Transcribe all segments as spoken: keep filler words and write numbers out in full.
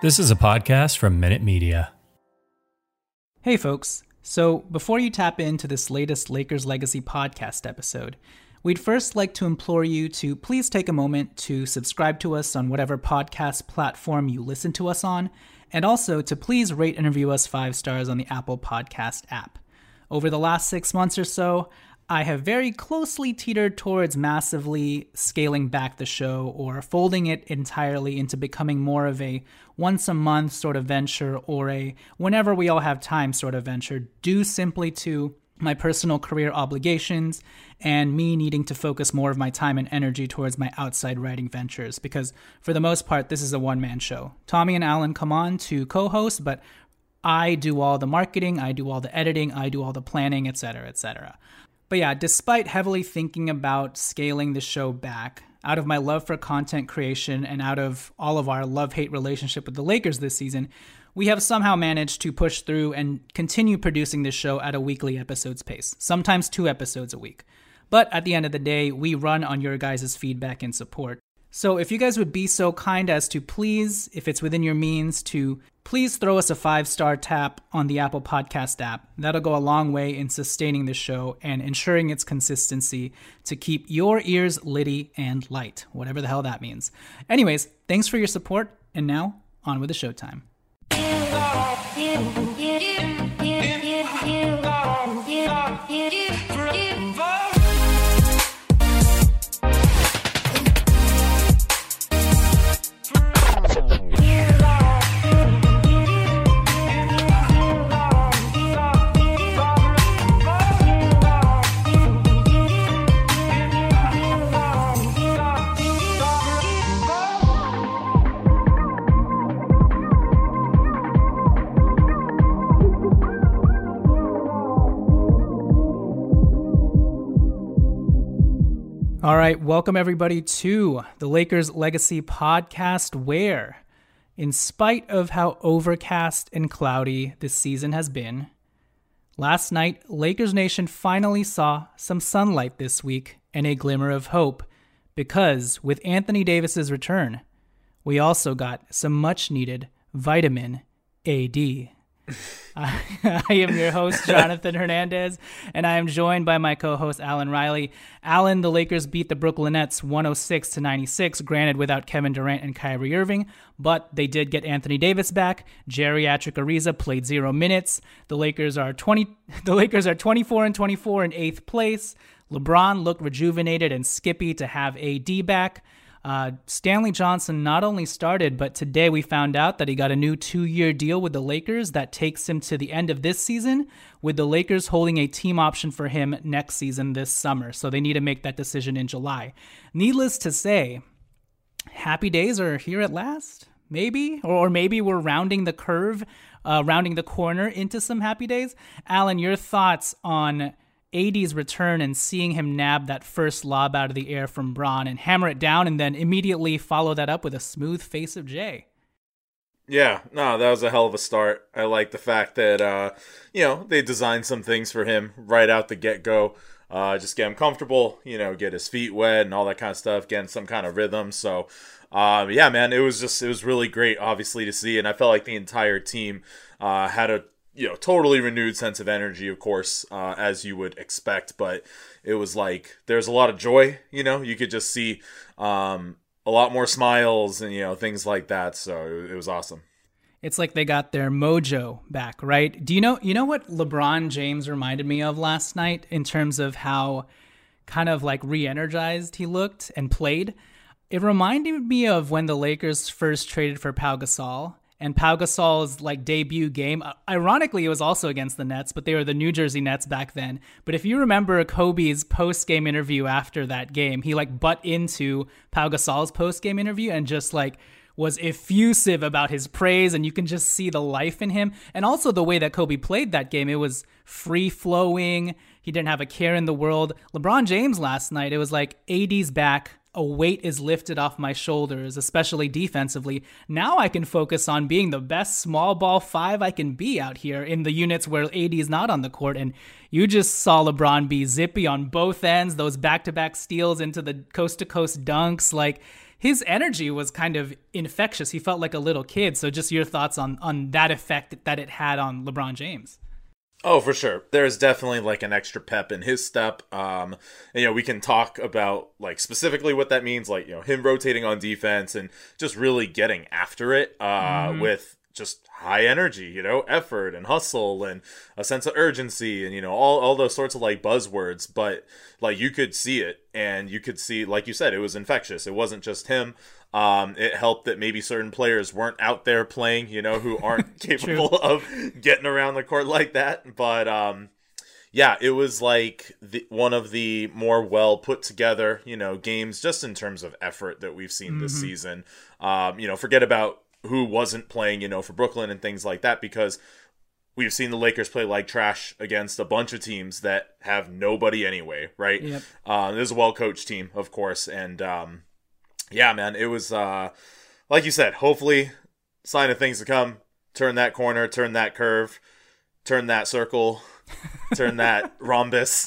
This is a podcast from Minute Media. Hey folks, so before you tap into this latest Lakers Legacy podcast episode, we'd first like to implore you to please take a moment to subscribe to us on whatever podcast platform you listen to us on, and also to please rate and review us five stars on the Apple Podcast app. Over the last six months or so, I have very closely teetered towards massively scaling back the show or folding it entirely into becoming more of a once a month sort of venture or a whenever we all have time sort of venture, due simply to my personal career obligations and me needing to focus more of my time and energy towards my outside writing ventures, because for the most part, this is a one-man show. Tommy and Alan come on to co-host, but I do all the marketing, I do all the editing, I do all the planning, et cetera, et cetera. But yeah, despite heavily thinking about scaling the show back, out of my love for content creation and out of all of our love-hate relationship with the Lakers this season, we have somehow managed to push through and continue producing this show at a weekly episodes pace, sometimes two episodes a week. But at the end of the day, we run on your guys' feedback and support. So if you guys would be so kind as to please, if it's within your means, to please throw us a five-star tap on the Apple Podcast app. That'll go a long way in sustaining the show and ensuring its consistency to keep your ears litty and light, whatever the hell that means. Anyways, thanks for your support, and now, on with the showtime. All right, welcome everybody to the Lakers Legacy podcast, where, in spite of how overcast and cloudy this season has been, last night, Lakers Nation finally saw some sunlight this week and a glimmer of hope, because with Anthony Davis's return, we also got some much-needed vitamin A D. I, I am your host, Jonathan Hernandez, and I am joined by my co-host, Alan Riley. Alan, the Lakers beat the Brooklyn Nets one oh six to ninety-six, granted without Kevin Durant and Kyrie Irving, but they did get Anthony Davis back. Geriatric Ariza played zero minutes. The Lakers are twenty. The Lakers are twenty-four and twenty-four in eighth place. LeBron looked rejuvenated and skippy to have A D back. Uh, Stanley Johnson not only started, but today we found out that he got a new two-year deal with the Lakers that takes him to the end of this season, with the Lakers holding a team option for him next season this summer. So they need to make that decision in July. Needless to say, happy days are here at last, maybe, or maybe we're rounding the curve, uh, rounding the corner into some happy days. Alan, your thoughts on A D's return and seeing him nab that first lob out of the air from Bron and hammer it down and then immediately follow that up with a smooth face of Jay. Yeah, no, that was a hell of a start. I like the fact that, uh, you know, they designed some things for him right out the get-go. Uh, just get him comfortable, you know, get his feet wet and all that kind of stuff, getting some kind of rhythm. So, uh, yeah, man, it was just, it was really great, obviously, to see. And I felt like the entire team uh, had a, you know, totally renewed sense of energy, of course, uh, as you would expect. But it was like there's a lot of joy, you know, you could just see um, a lot more smiles and, you know, things like that. So it, it was awesome. It's like they got their mojo back, right? Do you know, you know what LeBron James reminded me of last night in terms of how kind of like re-energized he looked and played? It reminded me of when the Lakers first traded for Pau Gasol. And Pau Gasol's like debut game, ironically, it was also against the Nets, but they were the New Jersey Nets back then. But if you remember Kobe's post-game interview after that game, he like butt into Pau Gasol's post-game interview and just like was effusive about his praise, and you can just see the life in him. And also the way that Kobe played that game, it was free-flowing. He didn't have a care in the world. LeBron James last night, it was like A D's back. A weight is lifted off my shoulders, especially defensively. Now I can focus on being the best small ball five I can be out here in the units where A D is not on the court. And you just saw LeBron be zippy on both ends, those back-to-back steals into the coast-to-coast dunks. Like, his energy was kind of infectious. He felt like a little kid. So just your thoughts on on that effect that it had on LeBron James. Oh, for sure. There's definitely like an extra pep in his step. Um, and, you know, we can talk about like specifically what that means, like, you know, him rotating on defense and just really getting after it uh, mm-hmm. with just high energy, you know, effort and hustle and a sense of urgency and, you know, all, all those sorts of like buzzwords. But like you could see it, and you could see, like you said, it was infectious. It wasn't just him. Um, it helped that maybe certain players weren't out there playing, you know, who aren't capable of getting around the court like that. But um, yeah, it was like the, one of the more well put together, you know, games just in terms of effort that we've seen mm-hmm. this season. Um, you know, forget about who wasn't playing, you know, for Brooklyn and things like that, because we've seen the Lakers play like trash against a bunch of teams that have nobody anyway, right? Yep. Uh, this is a well-coached team, of course, and um, yeah, man, it was, uh, like you said, hopefully sign of things to come. Turn that corner, turn that curve, turn that circle, turn that rhombus.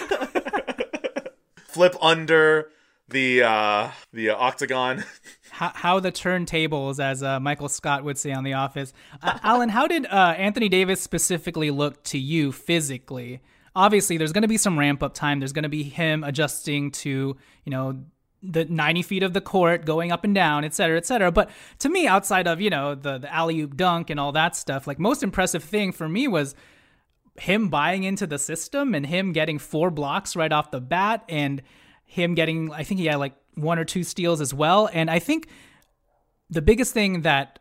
Flip under the uh, the uh, octagon. How, how the turntables, as uh, Michael Scott would say on The Office. Uh, Alan, how did uh, Anthony Davis specifically look to you physically? Obviously, there's going to be some ramp-up time. There's going to be him adjusting to, you know, the ninety feet of the court, going up and down, et cetera, et cetera. But to me, outside of, you know, the, the alley-oop dunk and all that stuff, like, most impressive thing for me was him buying into the system and him getting four blocks right off the bat and him getting, I think he had like one or two steals as well. And I think the biggest thing that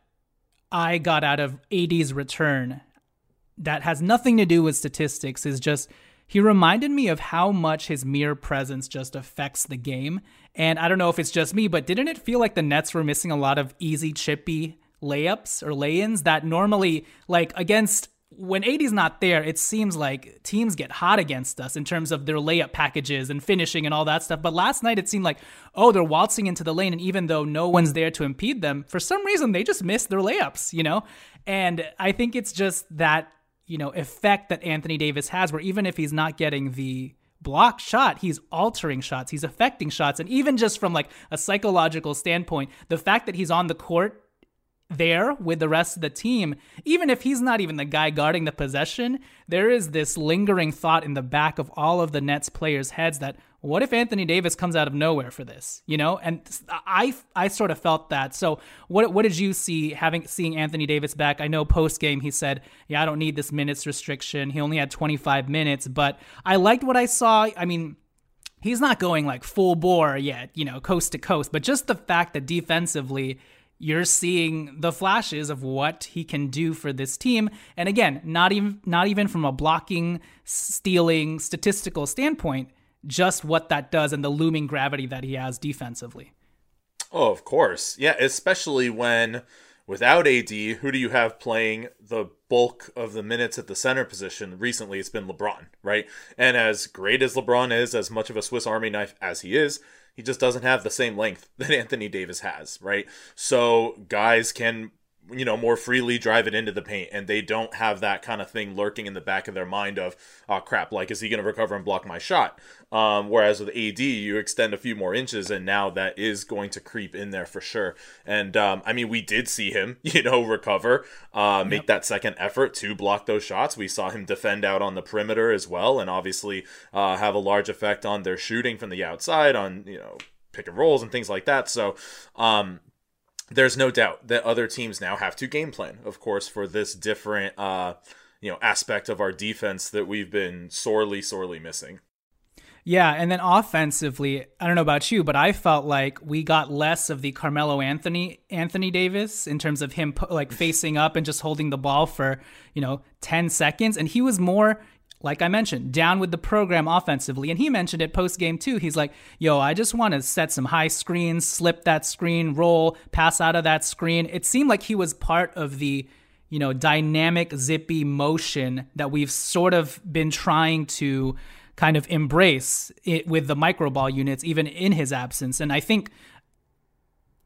I got out of A D's return that has nothing to do with statistics is just he reminded me of how much his mere presence just affects the game. And I don't know if it's just me, but didn't it feel like the Nets were missing a lot of easy, chippy layups or lay-ins that normally, like against, when A D's not there, it seems like teams get hot against us in terms of their layup packages and finishing and all that stuff. But last night it seemed like, oh, they're waltzing into the lane, and even though no one's there to impede them, for some reason they just missed their layups, you know? And I think it's just that, you know, effect that Anthony Davis has, where even if he's not getting the block shot, he's altering shots, he's affecting shots. And even just from like a psychological standpoint, the fact that he's on the court there with the rest of the team, even if he's not even the guy guarding the possession, there is this lingering thought in the back of all of the Nets players' heads that, what if Anthony Davis comes out of nowhere for this, you know? And I I sort of felt that. So what what did you see having seeing Anthony Davis back? I know post game he said, yeah, I don't need this minutes restriction. He only had twenty-five minutes, but I liked what I saw. I mean, he's not going like full bore yet, you know, coast to coast, but just the fact that defensively you're seeing the flashes of what he can do for this team. And again, not even not even from a blocking, stealing, statistical standpoint, just what that does and the looming gravity that he has defensively. Oh, of course. Yeah, especially when without A D, who do you have playing the bulk of the minutes at the center position? Recently, it's been LeBron, right? And as great as LeBron is, as much of a Swiss Army knife as he is, he just doesn't have the same length that Anthony Davis has, right? So guys can, you know, more freely drive it into the paint, and they don't have that kind of thing lurking in the back of their mind of, oh crap, like, is he going to recover and block my shot? Um, whereas with A D, you extend a few more inches, and now that is going to creep in there for sure. And um, I mean, we did see him, you know, recover, uh, make yep. that second effort to block those shots. We saw him defend out on the perimeter as well, and obviously uh, have a large effect on their shooting from the outside, on, you know, pick and rolls and things like that. So, um, there's no doubt that other teams now have to game plan, of course, for this different, uh, you know, aspect of our defense that we've been sorely, sorely missing. Yeah, and then offensively, I don't know about you, but I felt like we got less of the Carmelo Anthony Anthony Davis in terms of him like facing up and just holding the ball for, you know, ten seconds, and he was more, like I mentioned, down with the program offensively. And he mentioned it post-game too. He's like, yo, I just want to set some high screens, slip that screen, roll, pass out of that screen. It seemed like he was part of the, you know, dynamic, zippy motion that we've sort of been trying to kind of embrace it with the micro ball units, even in his absence. And I think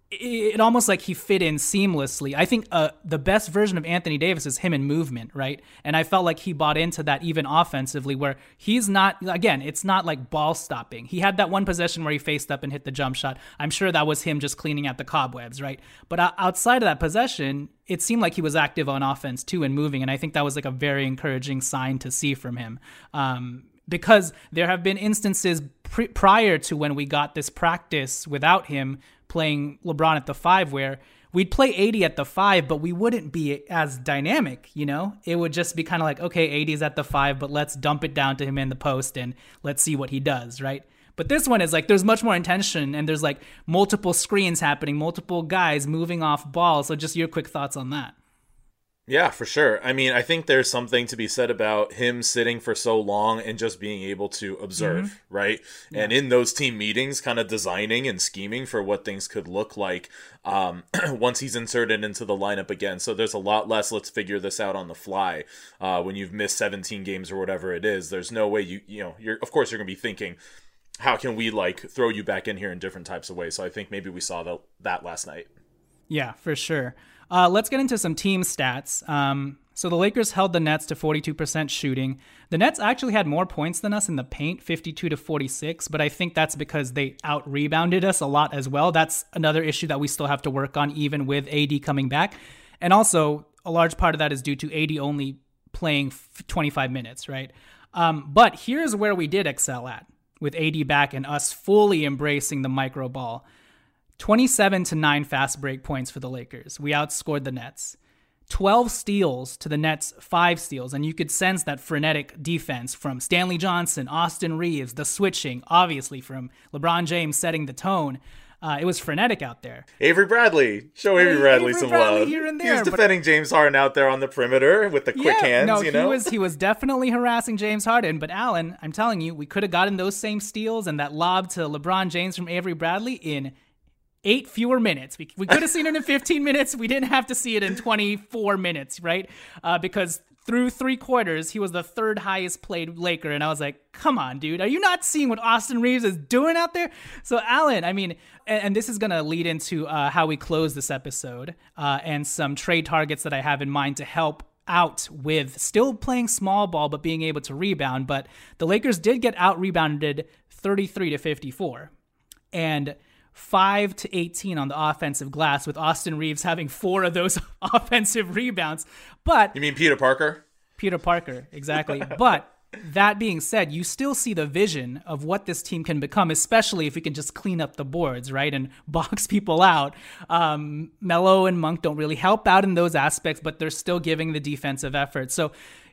it almost like he fit in seamlessly. I think uh, the best version of Anthony Davis is him in movement, right? And I felt like he bought into that even offensively, where he's not, again, it's not like ball stopping. He had that one possession where he faced up and hit the jump shot. I'm sure that was him just cleaning out the cobwebs, right? But outside of that possession, it seemed like he was active on offense too and moving. And I think that was like a very encouraging sign to see from him. Um, because there have been instances pre- prior to when we got this practice without him playing LeBron at the five, where we'd play A D at the five, but we wouldn't be as dynamic, you know? It would just be kind of like, okay, A D's at the five, but let's dump it down to him in the post and let's see what he does, right? But this one is like, there's much more intention and there's like multiple screens happening, multiple guys moving off ball. So just your quick thoughts on that. Yeah, for sure. I mean, I think there's something to be said about him sitting for so long and just being able to observe, mm-hmm. right? Yeah. And in those team meetings, kind of designing and scheming for what things could look like um, once he's inserted into the lineup again. So there's a lot less, let's figure this out on the fly. Uh, when you've missed seventeen games or whatever it is, there's no way you, you know, you're, of course you're going to be thinking, how can we like throw you back in here in different types of ways? So I think maybe we saw the, that last night. Yeah, for sure. Uh, let's get into some team stats. Um, so the Lakers held the Nets to forty-two percent shooting. The Nets actually had more points than us in the paint, fifty-two to forty-six, but I think that's because they out-rebounded us a lot as well. That's another issue that we still have to work on, even with A D coming back. And also, a large part of that is due to A D only playing twenty-five minutes, right? Um, but here's where we did excel at, with A D back and us fully embracing the micro ball. twenty-seven to nine fast break points for the Lakers. We outscored the Nets. twelve steals to the Nets, five steals. And you could sense that frenetic defense from Stanley Johnson, Austin Reeves, the switching, obviously from LeBron James setting the tone. Uh, it was frenetic out there. Avery Bradley. Show Avery hey, Bradley Avery some Bradley love. Here and He there, was defending James Harden out there on the perimeter with the quick yeah, hands, no, you know? He was, he was definitely harassing James Harden. But Alan, I'm telling you, we could have gotten those same steals and that lob to LeBron James from Avery Bradley in eight fewer minutes. We, we could have seen it in fifteen minutes. We didn't have to see it in twenty-four minutes, right? Uh, because through three quarters, he was the third highest played Laker. And I was like, come on, dude. Are you not seeing what Austin Reeves is doing out there? So, Alan, I mean, and, and this is going to lead into uh, how we close this episode uh, and some trade targets that I have in mind to help out with still playing small ball, but being able to rebound. But the Lakers did get out rebounded thirty-three to fifty-four. And five to eighteen on the offensive glass, with Austin Reeves having four of those offensive rebounds. But you mean Peter Parker? Peter Parker, exactly. But that being said, you still see the vision of what this team can become, especially if we can just clean up the boards, right, and box people out. Um, Melo and Monk don't really help out in those aspects, but they're still giving the defensive effort. So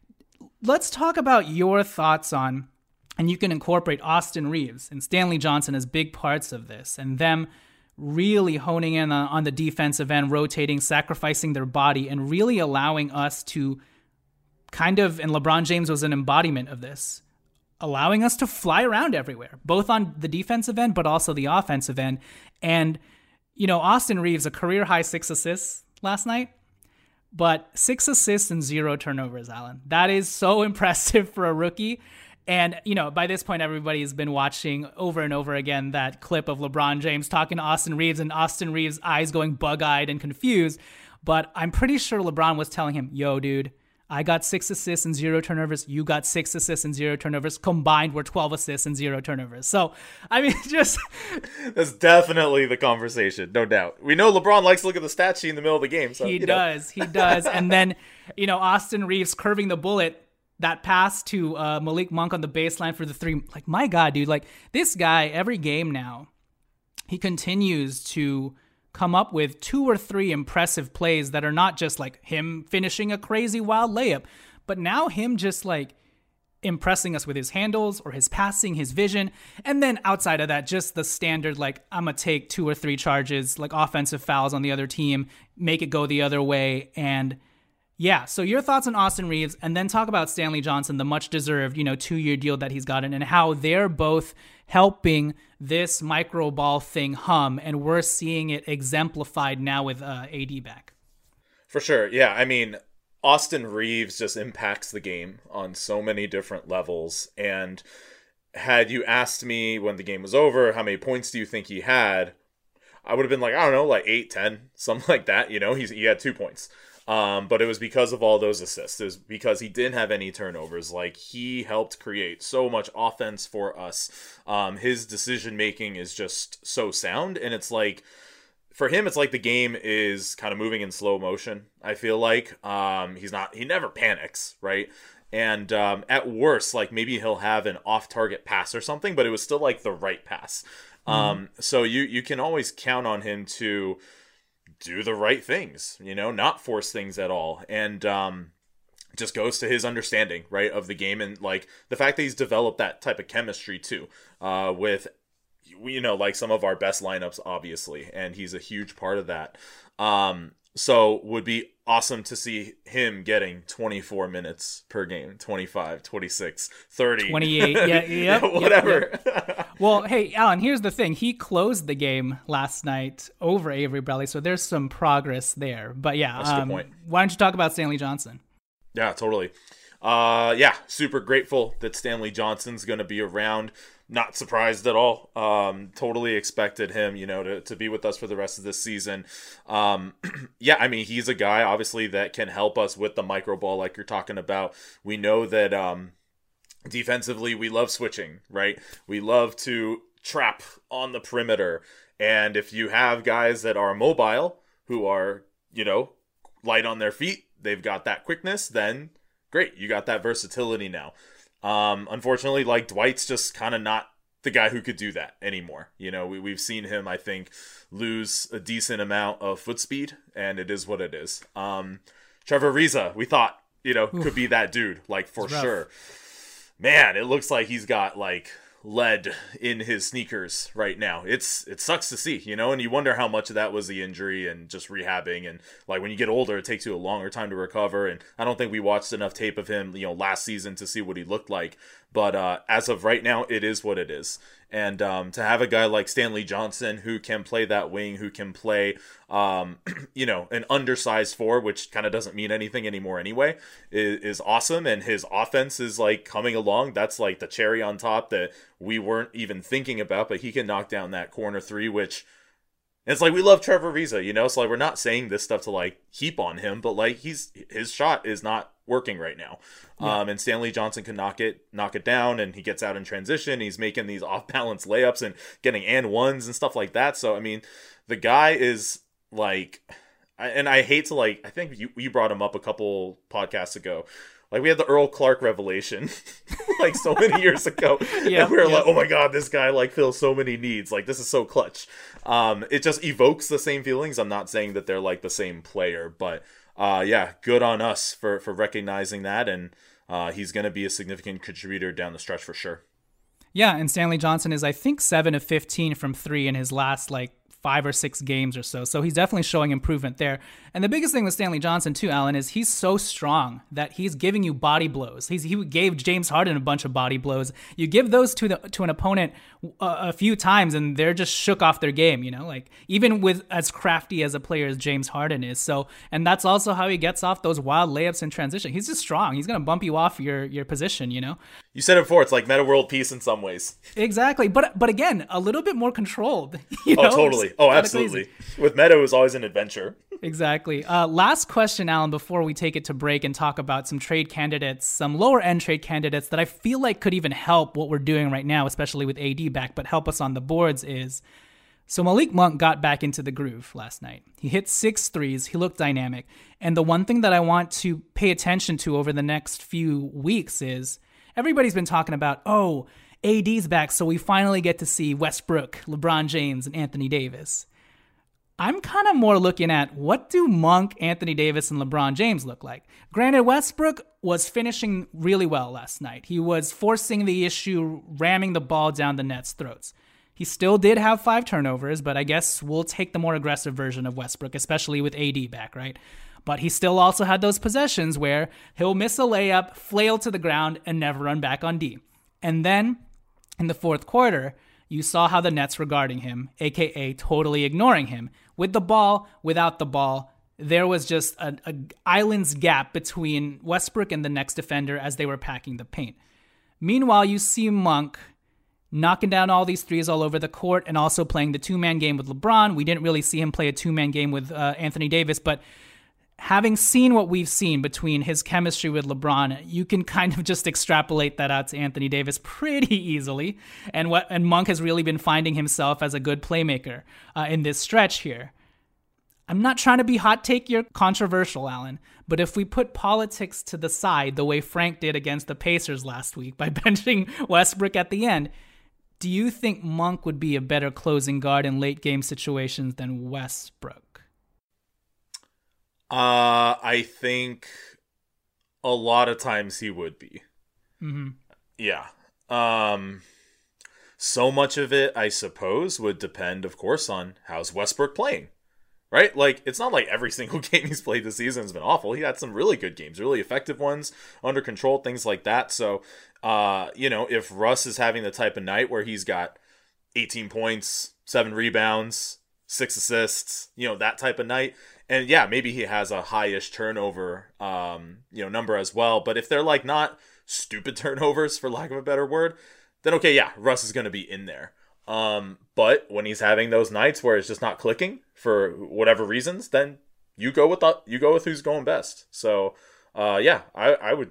let's talk about your thoughts on, and you can incorporate Austin Reeves and Stanley Johnson as big parts of this, and them really honing in on, on the defensive end, rotating, sacrificing their body, and really allowing us to kind of, and LeBron James was an embodiment of this, allowing us to fly around everywhere, both on the defensive end, but also the offensive end. And, you know, Austin Reeves, a career-high six assists last night, but six assists and zero turnovers, Alan. That is so impressive for a rookie. And, you know, by this point, everybody has been watching over and over again that clip of LeBron James talking to Austin Reeves and Austin Reeves' eyes going bug-eyed and confused. But I'm pretty sure LeBron was telling him, yo, dude, I got six assists and zero turnovers. You got six assists and zero turnovers. Combined, we're twelve assists and zero turnovers. So, I mean, just... That's definitely the conversation, no doubt. We know LeBron likes to look at the stat sheet in the middle of the game. So, he you does, know. he does. And then, you know, Austin Reeves curving the bullet, that pass to uh, Malik Monk on the baseline for the three. Like, my God, dude, like this guy, every game now, he continues to come up with two or three impressive plays that are not just like him finishing a crazy wild layup, but now him just like impressing us with his handles or his passing, his vision. And then outside of that, just the standard, like, I'm going to take two or three charges, like offensive fouls on the other team, make it go the other way. And yeah, so your thoughts on Austin Reeves, and then talk about Stanley Johnson, the much-deserved, you know, two-year deal that he's gotten, and how they're both helping this micro ball thing hum, and we're seeing it exemplified now with uh, A D back. For sure, yeah. I mean, Austin Reeves just impacts the game on so many different levels, and had you asked me when the game was over, how many points do you think he had, I would have been like, I don't know, like eight, ten, something like that. You know, he's he had two points. Um, but it was because of all those assists. It was because he didn't have any turnovers. Like, he helped create so much offense for us. Um, his decision making is just so sound, and it's like, for him, it's like the game is kind of moving in slow motion. I feel like um, he's not. He never panics, right? And um, at worst, like maybe he'll have an off-target pass or something, but it was still like the right pass. Mm-hmm. Um, so you you can always count on him to do the right things, you know, not force things at all. And um, just goes to his understanding, right, of the game. And like the fact that he's developed that type of chemistry too, uh, with, you know, like some of our best lineups, obviously. And he's a huge part of that. Um, so would be awesome to see him getting twenty-four minutes per game, twenty-five, twenty-six, thirty, twenty-eight. Yeah, yep, yeah, whatever. Yep, yep. Well, hey, Alan, here's the thing. He closed the game last night over Avery Bradley, so there's some progress there. But yeah, That's a um, good point. Why don't you talk about Stanley Johnson? Yeah, totally. Uh, yeah, super grateful that Stanley Johnson's going to be around. Not surprised at all. Um, totally expected him, you know, to, to be with us for the rest of this season. Um, yeah, I mean, he's a guy, obviously, that can help us with the micro ball like you're talking about. We know that um, defensively, we love switching, right? We love to trap on the perimeter. And if you have guys that are mobile, who are, you know, light on their feet, they've got that quickness, then great, you got that versatility now. Um, unfortunately, like Dwight's just kind of not the guy who could do that anymore. You know, we, we've seen him, I think, lose a decent amount of foot speed, and it is what it is. Um, Trevor Ariza, we thought, you know, Oof. could be that dude, like for sure. Man, it looks like he's got like lead in his sneakers right now. It's it sucks to see, you know, and you wonder how much of that was the injury and just rehabbing, and like when you get older it takes you a longer time to recover. And I don't think we watched enough tape of him, you know, last season to see what he looked like, but uh as of right now it is what it is. And um to have a guy like Stanley Johnson who can play that wing, who can play um you know, an undersized four, which kind of doesn't mean anything anymore anyway, is, is awesome. And his offense is like coming along. That's like the cherry on top that we weren't even thinking about, but he can knock down that corner three, which it's like, we love Trevor Ariza, you know, so like we're not saying this stuff to like heap on him, but like he's his shot is not working right now. Yeah. Um, and Stanley Johnson can knock it, knock it down, and he gets out in transition. He's making these off balance layups and getting and ones and stuff like that. So, I mean, the guy is like, and I hate to like, I think you, you brought him up a couple podcasts ago. Like, we had the Earl Clark revelation like so many years ago. Yeah, and we were yeah. like, oh my God, this guy like fills so many needs. Like, this is so clutch. Um, it just evokes the same feelings. I'm not saying that they're like the same player, but uh, yeah, good on us for, for recognizing that. And uh, he's going to be a significant contributor down the stretch for sure. Yeah, and Stanley Johnson is, I think, seven of fifteen from three in his last like five or six games or so. So he's definitely showing improvement there. And the biggest thing with Stanley Johnson too, Alan, is he's so strong that he's giving you body blows. He's, he gave James Harden a bunch of body blows. You give those to the, to an opponent a, a few times and they're just shook off their game, you know, like even with as crafty as a player as James Harden is. So, and that's also how he gets off those wild layups in transition. He's just strong. He's going to bump you off your, your position, you know? You said it before, it's like Meta World Peace in some ways. Exactly. But, but again, a little bit more controlled. You know? Oh, totally. Oh, absolutely. With Meta, it was always an adventure. Exactly. Uh, last question, Alan, before we take it to break and talk about some trade candidates, some lower end trade candidates that I feel like could even help what we're doing right now, especially with A D back, but help us on the boards is, so Malik Monk got back into the groove last night. He hit six threes. He looked dynamic. And the one thing that I want to pay attention to over the next few weeks is everybody's been talking about, oh, A D's back, so we finally get to see Westbrook, LeBron James, and Anthony Davis. I'm kind of more looking at, what do Monk, Anthony Davis, and LeBron James look like? Granted, Westbrook was finishing really well last night. He was forcing the issue, ramming the ball down the Nets' throats. He still did have five turnovers, but I guess we'll take the more aggressive version of Westbrook, especially with A D back, right? But he still also had those possessions where he'll miss a layup, flail to the ground, and never run back on D. And then, in the fourth quarter, you saw how the Nets were guarding him, aka totally ignoring him. With the ball, without the ball, there was just an island's gap between Westbrook and the next defender as they were packing the paint. Meanwhile, you see Monk knocking down all these threes all over the court and also playing the two-man game with LeBron. We didn't really see him play a two-man game with uh, Anthony Davis, but having seen what we've seen between his chemistry with LeBron, you can kind of just extrapolate that out to Anthony Davis pretty easily. And what and Monk has really been finding himself as a good playmaker uh, in this stretch here. I'm not trying to be hot take, you're controversial, Alan, but if we put politics to the side the way Frank did against the Pacers last week by benching Westbrook at the end, do you think Monk would be a better closing guard in late game situations than Westbrook? Uh, I think a lot of times he would be. Mm-hmm. Yeah. Um, so much of it, I suppose, would depend, of course, on how's Westbrook playing. Right? Like, it's not like every single game he's played this season has been awful. He had some really good games, really effective ones, under control, things like that. So, uh, you know, if Russ is having the type of night where he's got eighteen points, seven rebounds, six assists, you know, that type of night, and yeah, maybe he has a high-ish turnover, um, you know, number as well. But if they're like not stupid turnovers, for lack of a better word, then okay, yeah, Russ is going to be in there. Um, but when he's having those nights where it's just not clicking for whatever reasons, then you go with the, you go with who's going best. So, uh, yeah, I, I would,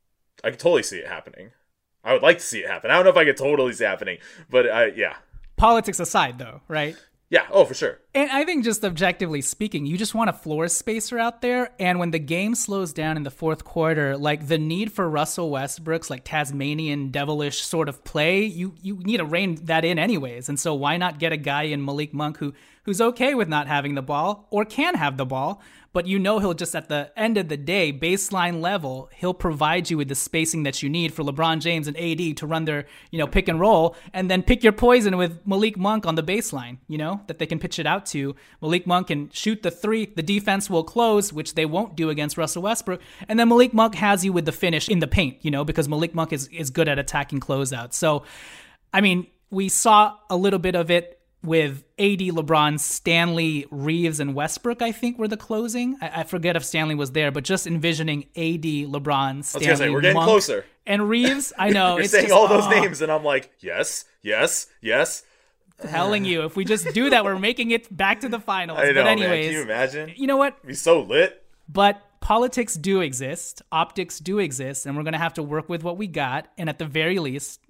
I could totally see it happening. I would like to see it happen. I don't know if I could totally see it happening, but I, yeah. Politics aside, though, right? Yeah. Oh, for sure. And I think just objectively speaking, you just want a floor spacer out there. And when the game slows down in the fourth quarter, like the need for Russell Westbrook's like Tasmanian devilish sort of play, you you need to rein that in anyways. And so why not get a guy in Malik Monk who who's okay with not having the ball or can have the ball, but you know he'll just at the end of the day, baseline level, he'll provide you with the spacing that you need for LeBron James and A D to run their, you know, pick and roll, and then pick your poison with Malik Monk on the baseline, you know, that they can pitch it out to. Malik Monk can shoot the three, the defense will close, which they won't do against Russell Westbrook, and then Malik Monk has you with the finish in the paint, you know, because Malik Monk is, is good at attacking closeouts. So, I mean, we saw a little bit of it with A D, LeBron, Stanley, Reeves, and Westbrook, I think, were the closing. I, I forget if Stanley was there, but just envisioning A D, LeBron, Stanley, I was gonna say, we're getting Monk, closer. And Reeves. I know. You're it's saying just, all those oh, names, and I'm like, yes, yes, yes. Telling you, if we just do that, we're making it back to the finals. I know, but anyways, man. Can you imagine? You know what? It'd be so lit. But politics do exist. Optics do exist, and we're going to have to work with what we got. And at the very least,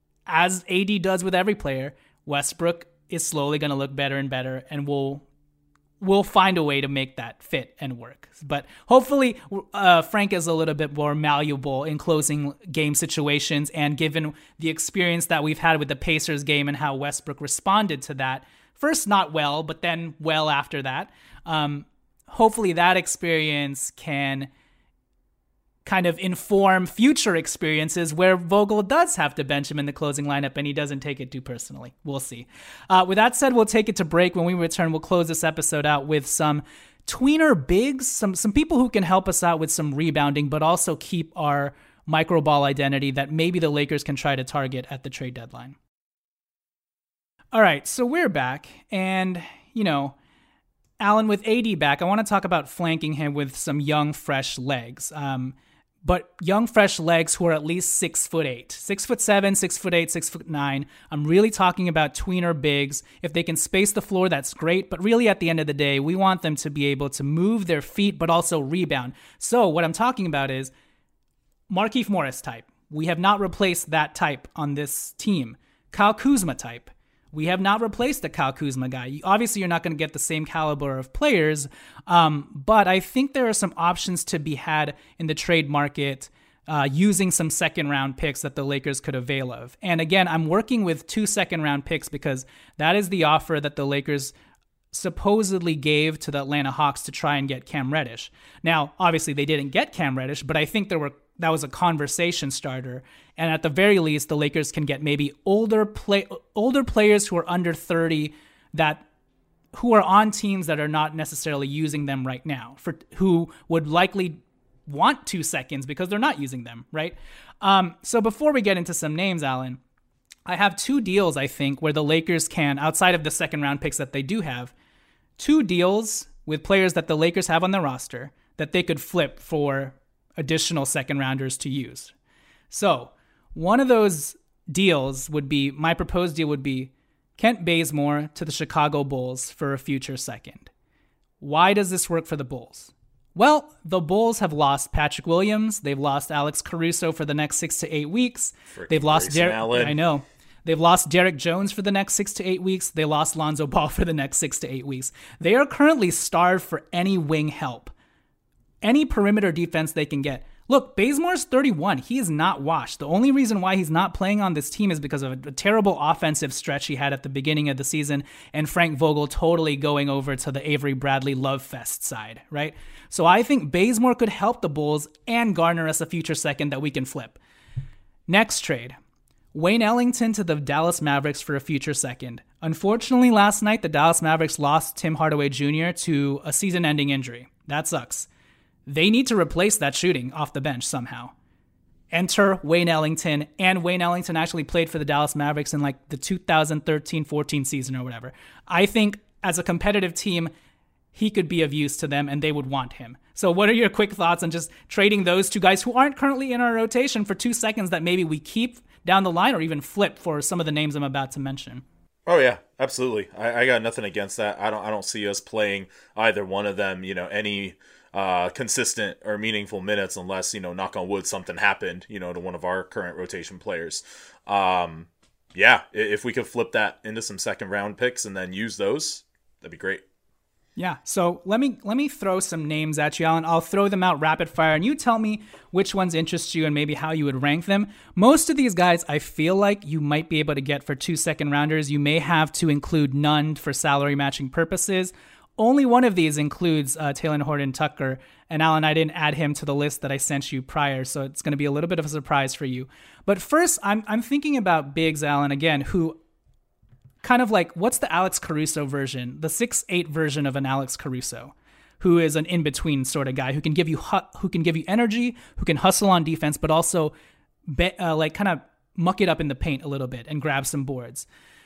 as A D does with every player, Westbrook is slowly going to look better and better, and we'll we'll find a way to make that fit and work. But hopefully, uh, Frank is a little bit more malleable in closing game situations, and given the experience that we've had with the Pacers game and how Westbrook responded to that, first not well, but then well after that, um, hopefully that experience can kind of inform future experiences where Vogel does have to bench him in the closing lineup and he doesn't take it too personally. We'll see. Uh, with that said, we'll take it to break. When we return, we'll close this episode out with some tweener bigs, some some people who can help us out with some rebounding, but also keep our micro ball identity that maybe the Lakers can try to target at the trade deadline. All right, so we're back, and, you know, Alan, with A D back, I want to talk about flanking him with some young, fresh legs. Um, but young, fresh legs who are at least six foot eight, six foot seven, six foot eight, six foot nine. I'm really talking about tweener bigs. If they can space the floor, that's great. But really, at the end of the day, we want them to be able to move their feet, but also rebound. So what I'm talking about is Markieff Morris type. We have not replaced that type on this team. Kyle Kuzma type. We have not replaced the Kyle Kuzma guy. Obviously, you're not going to get the same caliber of players, um, but I think there are some options to be had in the trade market uh, using some second-round picks that the Lakers could avail of. And again, I'm working with two second-round picks because that is the offer that the Lakers supposedly gave to the Atlanta Hawks to try and get Cam Reddish. Now, obviously, they didn't get Cam Reddish, but I think there were that was a conversation starter. And at the very least, the Lakers can get maybe older play older players who are under thirty that who are on teams that are not necessarily using them right now, for who would likely want two seconds because they're not using them, right? Um, so before we get into some names, Alan, I have two deals, I think, where the Lakers can, outside of the second round picks that they do have, two deals with players that the Lakers have on their roster that they could flip for additional second rounders to use. So one of those deals would be, my proposed deal would be Kent Bazemore to the Chicago Bulls for a future second. Why does this work for the Bulls? Well, the Bulls have lost Patrick Williams. They've lost Alex Caruso for the next six to eight weeks. Frickin' They've lost Derek. Allen. I know. They've lost Derek Jones for the next six to eight weeks. They lost Lonzo Ball for the next six to eight weeks. They are currently starved for any wing help, any perimeter defense they can get. Look, Bazemore's thirty-one. He is not washed. The only reason why he's not playing on this team is because of a, a terrible offensive stretch he had at the beginning of the season and Frank Vogel totally going over to the Avery Bradley love fest side, right? So I think Bazemore could help the Bulls and garner us a future second that we can flip. Next trade. Wayne Ellington to the Dallas Mavericks for a future second. Unfortunately, last night, the Dallas Mavericks lost Tim Hardaway Junior to a season-ending injury. That sucks. They need to replace that shooting off the bench somehow. Enter Wayne Ellington, and Wayne Ellington actually played for the Dallas Mavericks in like the two thousand thirteen fourteen season or whatever. I think as a competitive team, he could be of use to them and they would want him. So what are your quick thoughts on just trading those two guys who aren't currently in our rotation for two seconds that maybe we keep down the line or even flip for some of the names I'm about to mention? Oh yeah, absolutely. I, I got nothing against that. I don't I don't see us playing either one of them, you know, any uh, consistent or meaningful minutes unless, you know, knock on wood, something happened, you know, to one of our current rotation players. Um, yeah, if we could flip that into some second round picks and then use those, that'd be great. Yeah, so let me let me throw some names at you, Alan. I'll throw them out rapid fire, and you tell me which ones interest you and maybe how you would rank them. Most of these guys, I feel like you might be able to get for two second rounders. You may have to include none for salary matching purposes. Only one of these includes uh, Taylor Horton Tucker, and Alan, I didn't add him to the list that I sent you prior, so it's going to be a little bit of a surprise for you. But first, I'm I'm thinking about bigs, Alan, again, who kind of like, what's the Alex Caruso version, the six eight version of an Alex Caruso, who is an in-between sort of guy who can give you hu- who can give you energy, who can hustle on defense, but also be, uh, like kind of muck it up in the paint a little bit and grab some boards.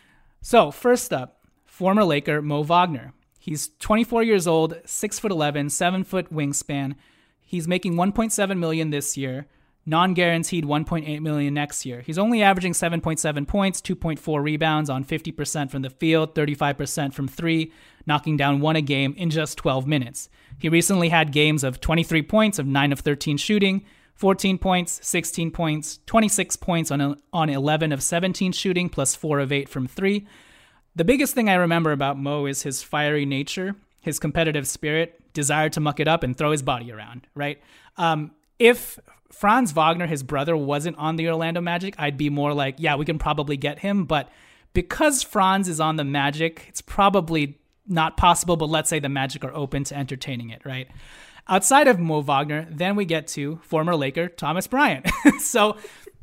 So first up, former Laker Mo Wagner. He's twenty-four years old, six foot eleven, seven foot wingspan. He's making one point seven million dollars this year. Non-guaranteed one point eight million dollars next year. He's only averaging seven point seven points, two point four rebounds on fifty percent from the field, thirty-five percent from three, knocking down one a game in just twelve minutes. He recently had games of twenty-three points of nine of thirteen shooting, fourteen points, sixteen points, twenty-six points on on eleven of seventeen shooting, plus four of eight from three. The biggest thing I remember about Mo is his fiery nature, his competitive spirit, desire to muck it up and throw his body around, right? Um, if Franz Wagner, his brother, wasn't on the Orlando Magic, I'd be more like, yeah, we can probably get him. But because Franz is on the Magic, it's probably not possible, but let's say the Magic are open to entertaining it, right? Outside of Mo Wagner, then we get to former Laker Thomas Bryant. So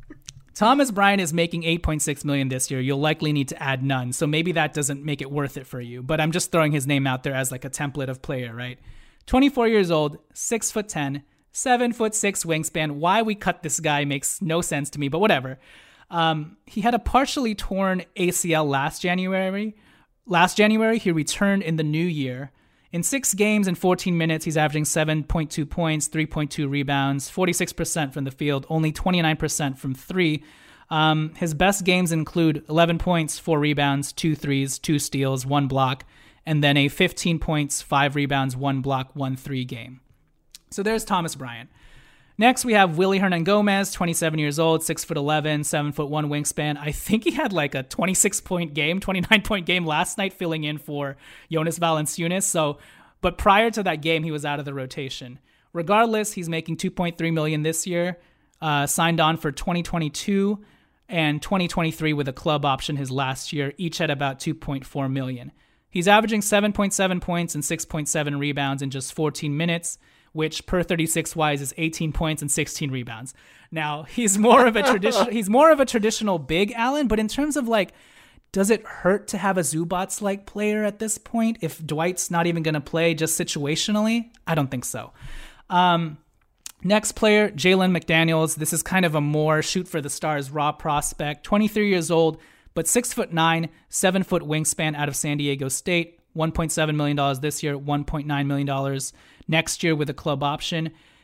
Thomas Bryant is making eight point six million dollars this year. You'll likely need to add none. So maybe that doesn't make it worth it for you. But I'm just throwing his name out there as like a template of player, right? twenty-four years old, six foot ten, seven foot six wingspan. Why we cut this guy makes no sense to me, but whatever. Um, he had a partially torn A C L last January. Last January, he returned in the new year. In six games and fourteen minutes, he's averaging seven point two points, three point two rebounds, forty-six percent from the field, only twenty-nine percent from three. Um, his best games include eleven points, four rebounds, two threes, two steals, one block, and then a fifteen points, five rebounds, one block, one three game. So there's Thomas Bryant. Next, we have Willy Hernangomez, twenty-seven years old, six foot eleven, seven foot one wingspan. I think he had like a twenty-six point game, twenty-nine point game last night, filling in for Jonas Valanciunas. So, but prior to that game, he was out of the rotation. Regardless, he's making two point three million dollars this year, uh, signed on for twenty twenty-two and twenty twenty-three with a club option his last year, each at about two point four million dollars. He's averaging seven point seven points and six point seven rebounds in just fourteen minutes. Which per thirty-six wise is eighteen points and sixteen rebounds. Now, he's more of a traditional he's more of a traditional big, Allen, but in terms of like, does it hurt to have a Zubats-like player at this point if Dwight's not even going to play just situationally? I don't think so. Um, next player, Jalen McDaniels. This is kind of a more shoot for the stars raw prospect, twenty-three years old, but six foot nine, seven foot wingspan out of San Diego State. one point seven million dollars this year, one point nine million dollars next year with a club option.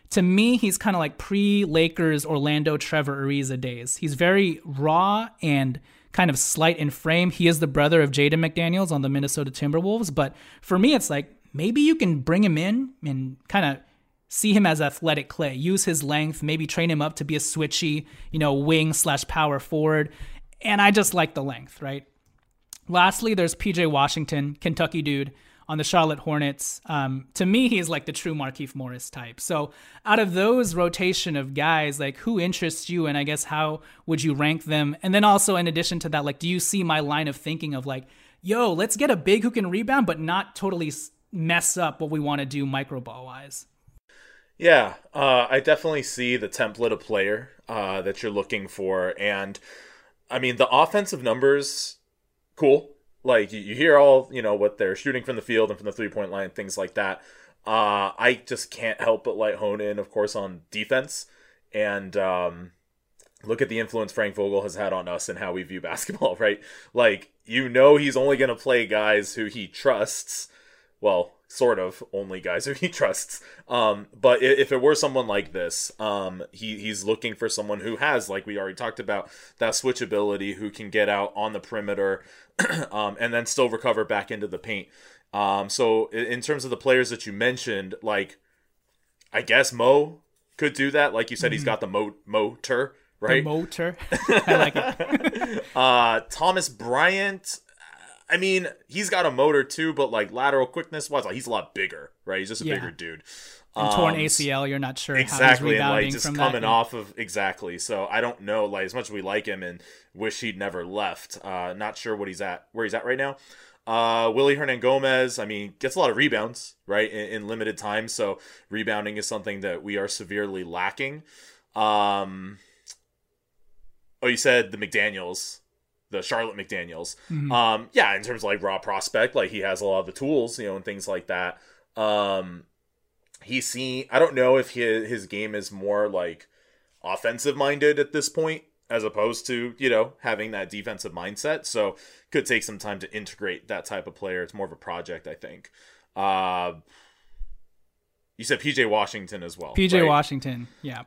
to me, he's kind of like pre-Lakers Orlando Trevor Ariza days. He's very raw and kind of slight in frame. He is the brother of Jaden McDaniels on the Minnesota Timberwolves. But for me, it's like, maybe you can bring him in and kind of see him as athletic clay, use his length, maybe train him up to be a switchy, you know, wing slash power forward. And I just like the length, right? Lastly, there's P J Washington, Kentucky dude on the Charlotte Hornets. Um, to me, he's like the true Markieff Morris type. So out of those rotation of guys, like who interests you? And I guess how would you rank them? And then also in addition to that, like, do you see my line of thinking of like, yo, let's get a big who can rebound, but not totally mess up what we want to do micro ball wise? Yeah, uh, I definitely see the template of player uh, that you're looking for. And I mean, the offensive numbers, cool. Like you, you hear all, you know, what they're shooting from the field and from the three point line, things like that. Uh, I just can't help but like hone in, of course, on defense and um, look at the influence Frank Vogel has had on us and how we view basketball, right? Like, you know, he's only going to play guys who he trusts. Well, sort of only guys who he trusts. Um, but if it were someone like this, um, he, he's looking for someone who has, like we already talked about, that switchability, who can get out on the perimeter um, and then still recover back into the paint. Um, so in terms of the players that you mentioned, like, I guess Mo could do that. Like you said, mm-hmm. he's got the mo- motor, right? The motor. I like it. uh, Thomas Bryant, I mean, he's got a motor too, but like lateral quickness wise, like he's a lot bigger, right? He's just a yeah. bigger dude. And um, torn A C L, you're not sure exactly, how he's rebounding and like just from coming that. off of exactly. So I don't know, like as much as we like him and wish he'd never left. Uh, not sure what he's at, where he's at right now. Uh, Willie Hernangomez, I mean, gets a lot of rebounds, right, in, in limited time. So rebounding is something that we are severely lacking. Um, oh, you said the McDaniels. The Charlotte McDaniels. Mm-hmm. Um, yeah, in terms of like raw prospect, like he has a lot of the tools, you know, and things like that. Um, he's seen, I don't know if his, his game is more like offensive minded at this point, as opposed to, you know, having that defensive mindset. So could take some time to integrate that type of player. It's more of a project, I think. Uh, you said P J Washington as well. P J right? Washington. Yeah.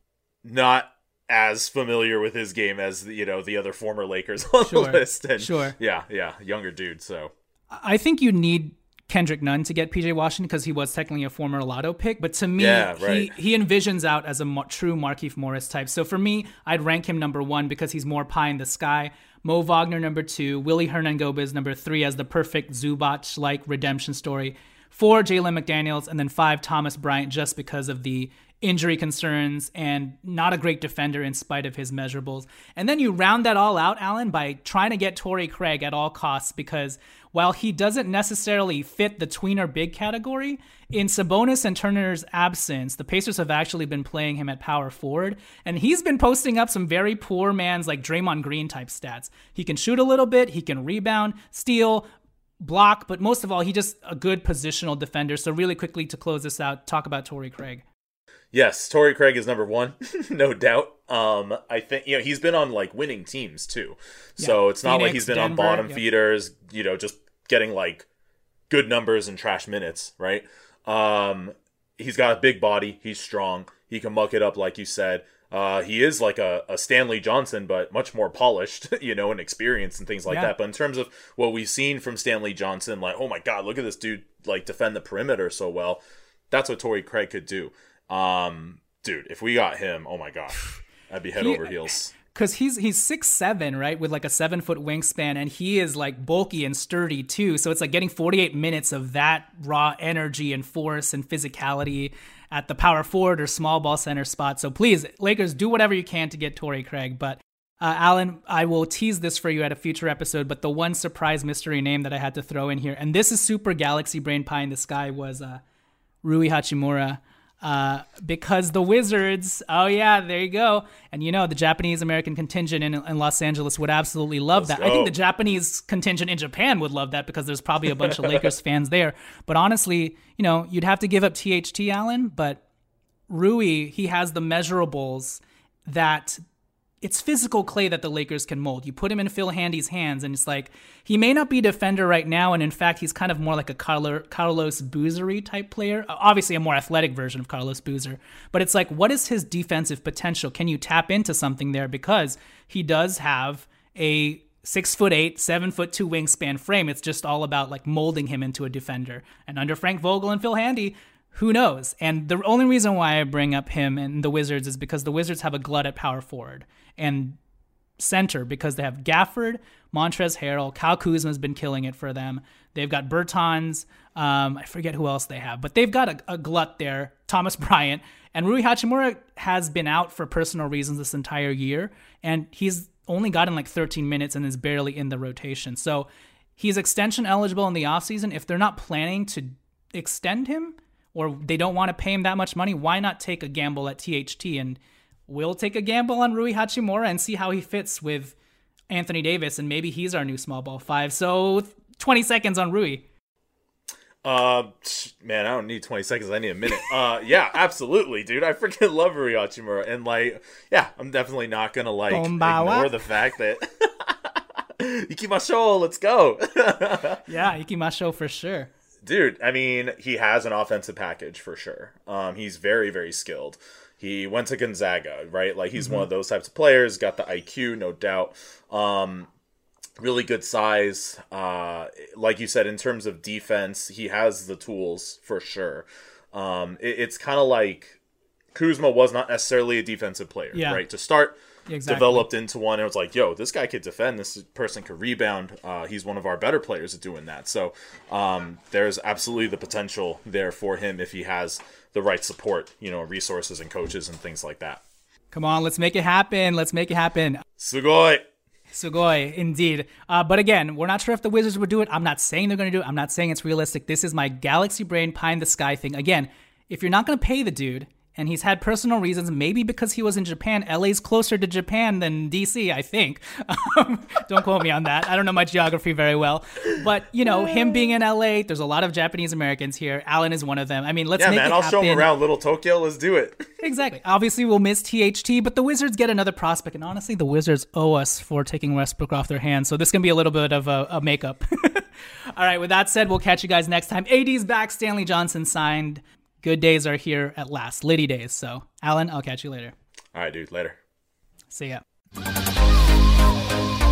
Not as familiar with his game as, you know, the other former Lakers on sure, the list. And sure. Yeah, yeah, younger dude, so. I think you need Kendrick Nunn to get P J Washington because he was technically a former lotto pick. But to me, yeah, right. he, he envisions out as a mo- true Markieff Morris type. So for me, I'd rank him number one because he's more pie in the sky. Mo Wagner, number two. Willie Hernangomez, number three, as the perfect Zubac-like redemption story. Four, Jalen McDaniels. And then five, Thomas Bryant, just because of the injury concerns and not a great defender in spite of his measurables. And then you round that all out, Alan, by trying to get Torrey Craig at all costs, because while he doesn't necessarily fit the tweener big category, in Sabonis and Turner's absence, the Pacers have actually been playing him at power forward, and he's been posting up some very poor man's like Draymond Green type stats. He can shoot a little bit, he can rebound, steal, block, but most of all, he's just a good positional defender. So really quickly to close this out, talk about Torrey Craig. Yes, Torrey Craig is number one, no doubt. Um, I think, you know, he's been on like winning teams too. Yeah. So it's not Phoenix, like he's been Denver, on bottom yep. feeders, you know, just getting like good numbers and trash minutes, right? Um, he's got a big body. He's strong. He can muck it up, like you said. Uh, he is like a, a Stanley Johnson, but much more polished, you know, and experienced and things like yeah. that. But in terms of what we've seen from Stanley Johnson, like, oh my God, look at this dude, like defend the perimeter so well. That's what Torrey Craig could do. Um, dude, if we got him, oh my gosh, I'd be head he, over heels. Cause he's, he's six, seven, right? With like a seven foot wingspan, and he is like bulky and sturdy too. So it's like getting forty-eight minutes of that raw energy and force and physicality at the power forward or small ball center spot. So please, Lakers, do whatever you can to get Torrey Craig. But uh, Alan, I will tease this for you at a future episode, but the one surprise mystery name that I had to throw in here, and this is super galaxy brain pie in the sky, was uh, Rui Hachimura. Uh, because the Wizards, oh yeah, there you go. And you know, the Japanese-American contingent in, in Los Angeles would absolutely love Let's that. Go. I think the Japanese contingent in Japan would love that because there's probably a bunch of Lakers fans there. But honestly, you know, you'd have to give up T H T, Allen, but Rui, he has the measurables that it's physical clay that the Lakers can mold. You put him in Phil Handy's hands, and it's like, he may not be a defender right now, and in fact, he's kind of more like a Carlos Boozer-y type player. Obviously, a more athletic version of Carlos Boozer. But it's like, what is his defensive potential? Can you tap into something there? Because he does have a six foot eight, seven foot two wingspan frame. It's just all about like molding him into a defender. And under Frank Vogel and Phil Handy, who knows? And the only reason why I bring up him and the Wizards is because the Wizards have a glut at power forward and center, because they have Gafford, Montrezl Harrell, Kyle Kuzma's been killing it for them. They've got Bertans. Um, I forget who else they have, but they've got a, a glut there. Thomas Bryant. And Rui Hachimura has been out for personal reasons this entire year, and he's only gotten like thirteen minutes and is barely in the rotation. So he's extension eligible in the offseason. If they're not planning to extend him, or they don't want to pay him that much money, why not take a gamble at T H T? And we'll take a gamble on Rui Hachimura and see how he fits with Anthony Davis, and maybe he's our new small ball five. So twenty seconds on Rui. Uh, man, I don't need twenty seconds. I need a minute. Uh, yeah, absolutely, dude. I freaking love Rui Hachimura. And, like, yeah, I'm definitely not going to, like, Bombawa. ignore the fact that Ikimashou, let's go. Yeah, Ikimashou for sure. Dude, I mean, he has an offensive package for sure. Um, he's very, very skilled. He went to Gonzaga, right? Like, he's mm-hmm. one of those types of players. Got the I Q, no doubt. Um, really good size. Uh, like you said, in terms of defense, he has the tools for sure. Um, it, it's kind of like Kuzma was not necessarily a defensive player, yeah. right? To start, exactly. Developed into one. And it was like, yo, this guy could defend. This person could rebound. Uh, he's one of our better players at doing that. So um, there's absolutely the potential there for him if he has the right support, you know, resources and coaches and things like that. Come on, let's make it happen. Let's make it happen. Sugoi. Sugoi, indeed. Uh, but again, we're not sure if the Wizards would do it. I'm not saying they're going to do it. I'm not saying it's realistic. This is my galaxy brain pie in the sky thing. Again, if you're not going to pay the dude, and he's had personal reasons, maybe because he was in Japan. L A's closer to Japan than D C, I think. Um, don't quote me on that. I don't know my geography very well. But, you know, him being in L A, there's a lot of Japanese Americans here. Alan is one of them. I mean, let's yeah, make man, it I'll happen. show him around Little Tokyo. Let's do it. Exactly. Obviously, we'll miss T H T, but the Wizards get another prospect. And honestly, the Wizards owe us for taking Westbrook off their hands. So this can be a little bit of a, a makeup. All right, with that said, we'll catch you guys next time. A D's back. Stanley Johnson signed. Good days are here at last. Liddy days. So, Alan, I'll catch you later. All right, dude. Later. See ya.